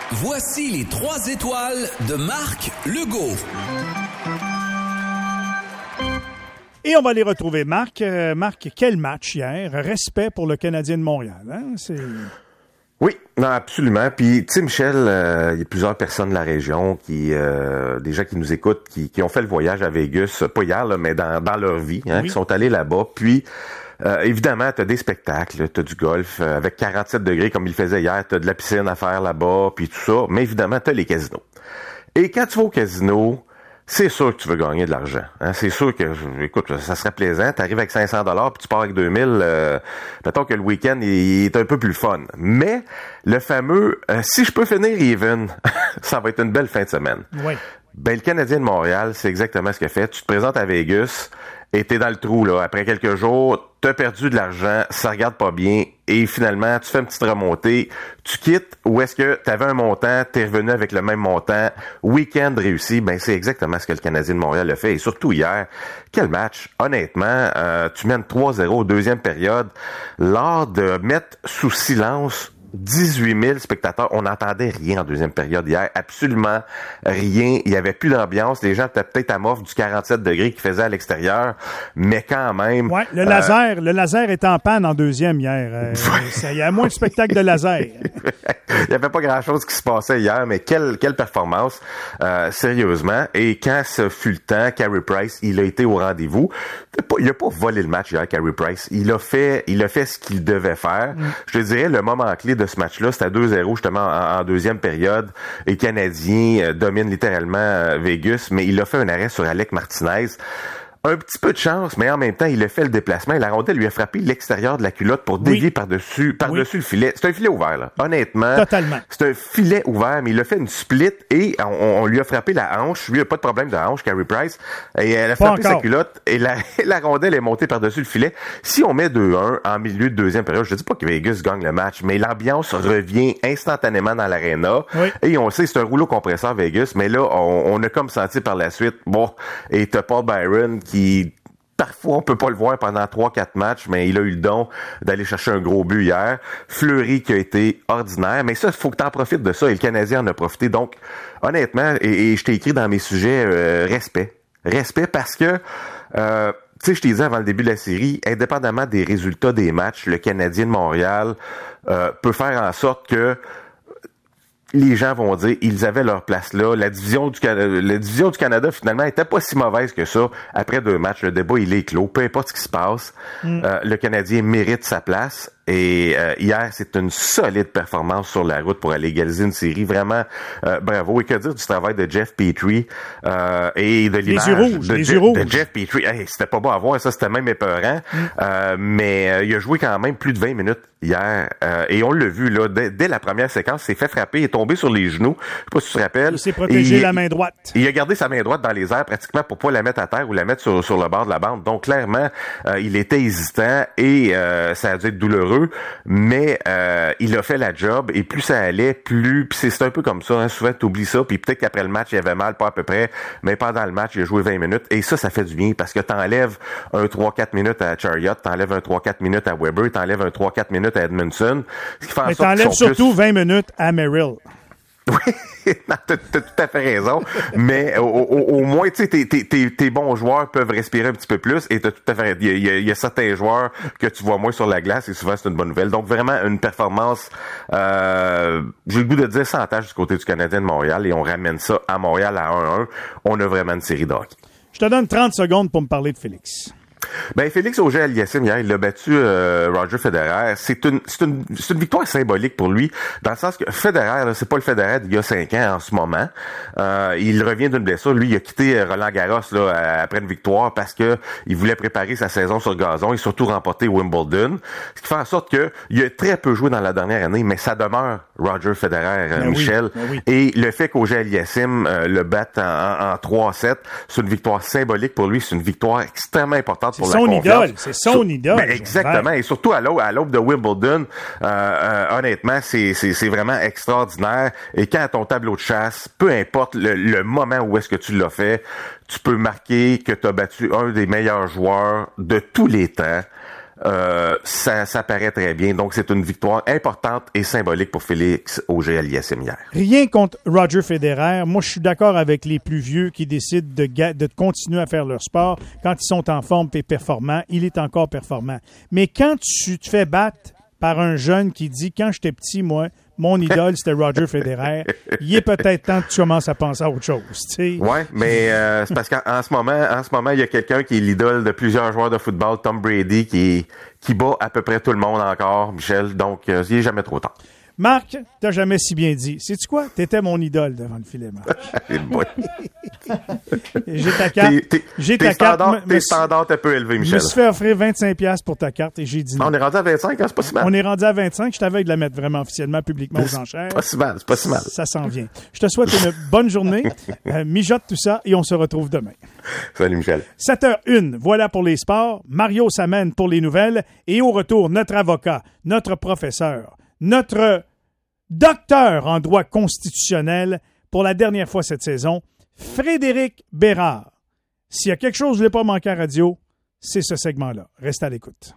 Voici les 3 étoiles de Marc Legault. Et on va aller retrouver Marc. Marc, quel match hier? Respect pour le Canadien de Montréal. Hein? Oui, non, absolument. Puis, tu sais, Michel, il y a plusieurs personnes de la région des gens qui nous écoutent, qui ont fait le voyage à Vegas, pas hier, là, mais dans leur vie, hein, qui sont allés là-bas. Puis, évidemment, t'as des spectacles, t'as du golf avec 47 degrés comme il faisait hier, t'as de la piscine à faire là-bas, puis tout ça. Mais évidemment, t'as les casinos. Et quand tu vas au casino, c'est sûr que tu veux gagner de l'argent. Hein? C'est sûr que, écoute, ça serait plaisant. Tu arrives avec 500 $ puis tu pars avec 2000. Mettons que le week-end il est un peu plus fun. Mais le fameux, si je peux finir even, ça va être une belle fin de semaine. Oui. Ben le Canadien de Montréal, c'est exactement ce qu'il a fait. Tu te présentes à Vegas et t'es dans le trou là. Après quelques jours, t'as perdu de l'argent, ça regarde pas bien. Et finalement, tu fais une petite remontée, tu quittes, ou est-ce que tu avais un montant, t'es revenu avec le même montant, week-end réussi, ben c'est exactement ce que le Canadien de Montréal a fait, et surtout hier. Quel match! Honnêtement, tu mènes 3-0 au deuxième période, lors de mettre sous silence 18 000 spectateurs. On n'entendait rien en deuxième période hier. Absolument rien. Il y avait plus d'ambiance. Les gens étaient peut-être amorphes du 47 degrés qu'ils faisaient à l'extérieur. Mais quand même... Ouais, le laser est en panne en deuxième hier. Il y a moins de spectacle de laser. Il n'y avait pas grand-chose qui se passait hier, mais quelle performance, sérieusement. Et quand ce fut le temps, Carey Price, il a été au rendez-vous. Il n'a pas volé le match hier, Carey Price. Il a fait ce qu'il devait faire. Je te dirais, le moment clé de ce match-là, c'était à 2-0 justement en deuxième période. Et les Canadiens dominent littéralement Vegas, mais il a fait un arrêt sur Alec Martinez. Un petit peu de chance, mais en même temps, il a fait le déplacement et la rondelle lui a frappé l'extérieur de la culotte pour dévier par-dessus le filet. C'est un filet ouvert, là. Honnêtement. Totalement. C'est un filet ouvert, mais il a fait une split et on lui a frappé la hanche. Lui, il n'a pas de problème de hanche, Carey Price. Et elle a frappé sa culotte et la rondelle est montée par-dessus le filet. Si on met 2-1 en milieu de deuxième période, je ne dis pas que Vegas gagne le match, mais l'ambiance revient instantanément dans l'aréna. Oui. Et on sait, c'est un rouleau compresseur Vegas, mais là, on a comme senti par la suite, et t'as Paul Byron qui, parfois, on peut pas le voir pendant 3-4 matchs, mais il a eu le don d'aller chercher un gros but hier. Fleury qui a été ordinaire, mais ça, il faut que tu en profites de ça, et le Canadien en a profité. Donc, honnêtement, et je t'ai écrit dans mes sujets, respect. Respect parce que, tu sais, je t'ai dit avant le début de la série, indépendamment des résultats des matchs, le Canadien de Montréal peut faire en sorte que les gens vont dire ils avaient leur place là. La division du Canada, finalement, était pas si mauvaise que ça. Après 2 matchs, le débat, il est clos. Peu importe ce qui se passe, le Canadien mérite sa place. Et hier, c'est une solide performance sur la route pour aller égaliser une série. Vraiment, bravo. Et que dire du travail de Jeff Petrie et de l'image de Jeff Petrie. Hey, c'était pas beau à voir, ça, c'était même épeurant. Mais il a joué quand même plus de 20 minutes hier. Et on l'a vu, là, dès la première séquence, il s'est fait frapper, il est tombé sur les genoux. Je sais pas si tu te rappelles. Il s'est protégé la main droite. Il a gardé sa main droite dans les airs pratiquement pour pas la mettre à terre ou la mettre sur le bord de la bande. Donc, clairement, il était hésitant et ça a dû être douloureux. Mais il a fait la job et plus ça allait, puis c'est un peu comme ça, hein, souvent t'oublies ça, puis peut-être qu'après le match il avait mal, pas à peu près, mais pendant le match il a joué 20 minutes et ça fait du bien parce que t'enlèves un 3-4 minutes à Chariot, t'enlèves un 3-4 minutes à Weber, t'enlèves un 3-4 minutes à Edmondson, ce qui fait en mais sorte t'enlèves surtout 20 minutes à Merrill. Oui, t'as tout à fait raison. Mais au moins, tu sais, tes bons joueurs peuvent respirer un petit peu plus et t'as tout à fait raison. Il y a certains joueurs que tu vois moins sur la glace et souvent c'est une bonne nouvelle. Donc vraiment une performance, j'ai le goût de dire sans tâche du côté du Canadien de Montréal et on ramène ça à Montréal à 1-1. On a vraiment une série de hockey. Je te donne 30 secondes pour me parler de Félix. Ben Félix Auger-Aliassime hier, il a battu Roger Federer. C'est une victoire symbolique pour lui, dans le sens que Federer, là, c'est pas le Federer d'il y a 5 ans en ce moment. Il revient d'une blessure. Lui, il a quitté Roland Garros là après une victoire parce que il voulait préparer sa saison sur gazon et surtout remporter Wimbledon. Ce qui fait en sorte que il a très peu joué dans la dernière année, mais ça demeure Roger Federer, Michel. Oui. Et le fait qu'Auger-Aliassime le batte en 3-7, c'est une victoire symbolique pour lui. C'est une victoire extrêmement importante pour la confiance. C'est son idole. Ben exactement. Et surtout à l'aube de Wimbledon, honnêtement, c'est vraiment extraordinaire. Et quand à ton tableau de chasse, peu importe le moment où est-ce que tu l'as fait, tu peux marquer que tu as battu un des meilleurs joueurs de tous les temps. ça paraît très bien. Donc, c'est une victoire importante et symbolique pour Félix Auger-Aliassime hier. Rien contre Roger Federer. Moi, je suis d'accord avec les plus vieux qui décident de continuer à faire leur sport. Quand ils sont en forme et performants, il est encore performant. Mais quand tu te fais battre par un jeune qui dit « Quand j'étais petit, moi, mon idole, c'était Roger Federer », il est peut-être temps que tu commences à penser à autre chose. Tu sais. Oui, mais c'est parce qu'en ce moment, il y a quelqu'un qui est l'idole de plusieurs joueurs de football, Tom Brady, qui bat à peu près tout le monde encore, Michel. Donc, il n'est jamais trop tard. Marc, t'as jamais si bien dit. Sais-tu quoi? T'étais mon idole devant le filet, Marc. J'ai ta carte. Tes standards un peu élevés, Michel. Je me suis fait offrir 25$ pour ta carte et j'ai dit non. On est rendu à 25, hein? C'est pas si mal. On est rendu à 25. Je t'avais de la mettre vraiment officiellement, publiquement aux enchères. C'est pas si mal. Ça s'en vient. Je te souhaite une bonne journée. Mijote tout ça et on se retrouve demain. Salut, Michel. 7h01, voilà pour les sports. Mario s'amène pour les nouvelles. Et au retour, notre avocat, notre professeur, notre docteur en droit constitutionnel pour la dernière fois cette saison, Frédéric Bérard. S'il y a quelque chose que je ne l'ai pas manqué à radio, c'est ce segment-là. Reste à l'écoute.